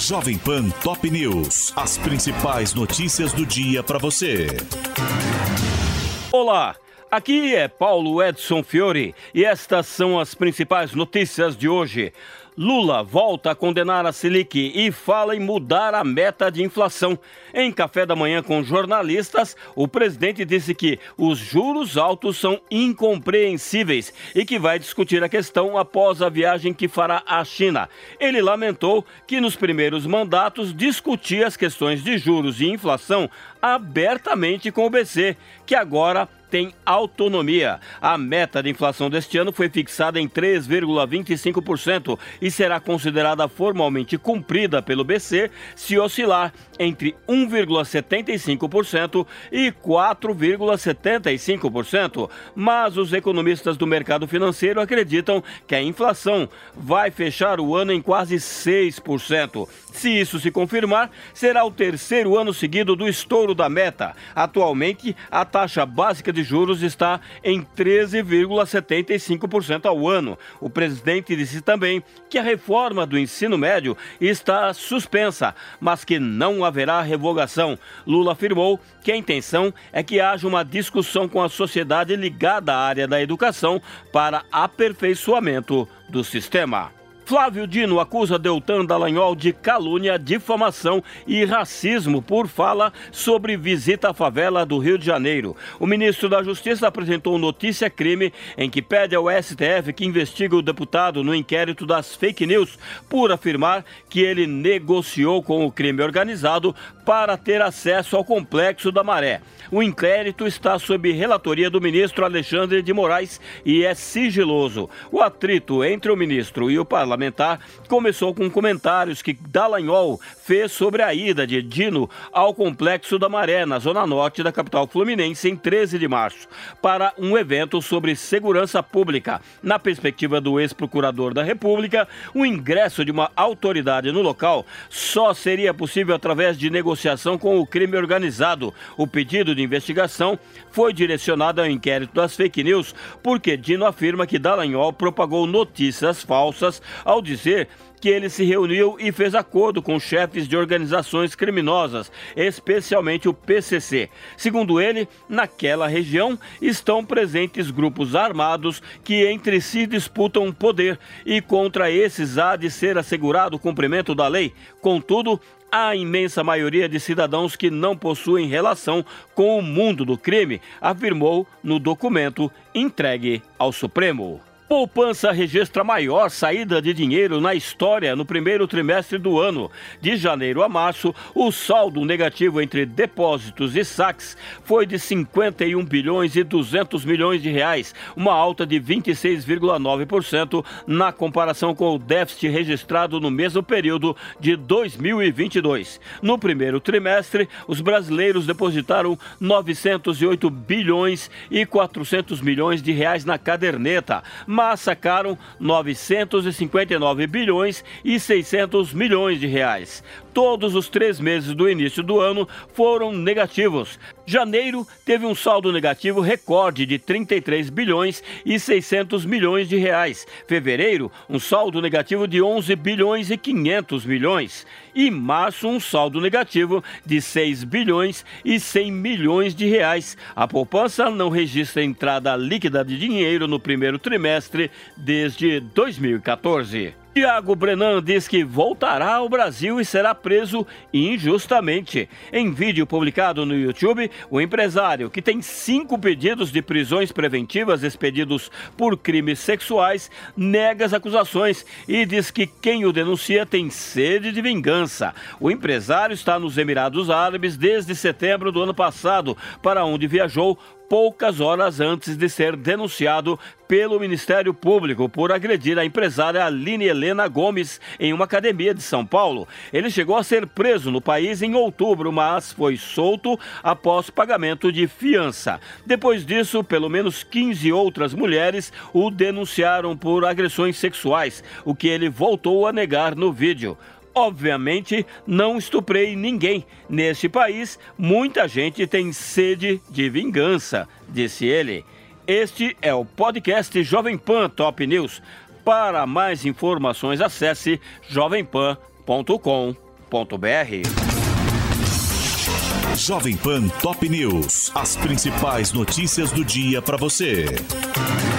Jovem Pan Top News. As principais notícias do dia para você. Olá, aqui é Paulo Edson Fiore e estas são as principais notícias de hoje. Lula volta a condenar a Selic e fala em mudar a meta de inflação. Em café da manhã com jornalistas, o presidente disse que os juros altos são incompreensíveis e que vai discutir a questão após a viagem que fará à China. Ele lamentou que nos primeiros mandatos discutia as questões de juros e inflação abertamente com o BC, que agora tem autonomia. A meta de inflação deste ano foi fixada em 3,25% e será considerada formalmente cumprida pelo BC se oscilar entre 1,75% e 4,75%. Mas os economistas do mercado financeiro acreditam que a inflação vai fechar o ano em quase 6%. Se isso se confirmar, será o terceiro ano seguido do estouro da meta. Atualmente, a taxa básica de juros está em 13,75% ao ano. O presidente disse também que a reforma do ensino médio está suspensa, mas que não haverá revogação. Lula afirmou que a intenção é que haja uma discussão com a sociedade ligada à área da educação para aperfeiçoamento do sistema. Flávio Dino acusa Deltan Dallagnol de calúnia, difamação e racismo por fala sobre visita à favela do Rio de Janeiro. O ministro da Justiça apresentou notícia-crime em que pede ao STF que investigue o deputado no inquérito das fake news por afirmar que ele negociou com o crime organizado para ter acesso ao Complexo da Maré. O inquérito está sob relatoria do ministro Alexandre de Moraes e é sigiloso. O atrito entre o ministro e o parlamentar começou com comentários que Dallagnol fez sobre a ida de Dino ao Complexo da Maré, na zona norte da capital fluminense, em 13 de março, para um evento sobre segurança pública. Na perspectiva do ex-procurador da República, o ingresso de uma autoridade no local só seria possível através de negociação com o crime organizado. O pedido de investigação foi direcionado ao inquérito das fake news, porque Dino afirma que Dallagnol propagou notícias falsas ao dizer que ele se reuniu e fez acordo com chefes de organizações criminosas, especialmente o PCC. Segundo ele, naquela região estão presentes grupos armados que entre si disputam poder e contra esses há de ser assegurado o cumprimento da lei. Contudo, há a imensa maioria de cidadãos que não possuem relação com o mundo do crime, afirmou no documento entregue ao Supremo. Poupança registra a maior saída de dinheiro na história no primeiro trimestre do ano. De janeiro a março, o saldo negativo entre depósitos e saques foi de 51 bilhões e 200 milhões de reais, uma alta de 26,9% na comparação com o déficit registrado no mesmo período de 2022. No primeiro trimestre, os brasileiros depositaram 908 bilhões e 400 milhões de reais na caderneta, mas sacaram 959 bilhões e 600 milhões de reais. Todos os 3 meses do início do ano foram negativos. Janeiro teve um saldo negativo recorde de 33 bilhões e 600 milhões de reais. Fevereiro, um saldo negativo de 11 bilhões e 500 milhões. E março, um saldo negativo de 6 bilhões e 100 milhões de reais. A poupança não registra entrada líquida de dinheiro no primeiro trimestre desde 2014. Tiago Brenan diz que voltará ao Brasil e será preso injustamente. Em vídeo publicado no YouTube, o empresário, que tem 5 pedidos de prisões preventivas expedidos por crimes sexuais, nega as acusações e diz que quem o denuncia tem sede de vingança. O empresário está nos Emirados Árabes desde setembro do ano passado, para onde viajou poucas horas antes de ser denunciado pelo Ministério Público por agredir a empresária Aline Helena Gomes em uma academia de São Paulo. Ele chegou a ser preso no país em outubro, mas foi solto após pagamento de fiança. Depois disso, pelo menos 15 outras mulheres o denunciaram por agressões sexuais, o que ele voltou a negar no vídeo. Obviamente, não estuprei ninguém. Neste país, muita gente tem sede de vingança, disse ele. Este é o podcast Jovem Pan Top News. Para mais informações, acesse jovempan.com.br. Jovem Pan Top News. As principais notícias do dia para você.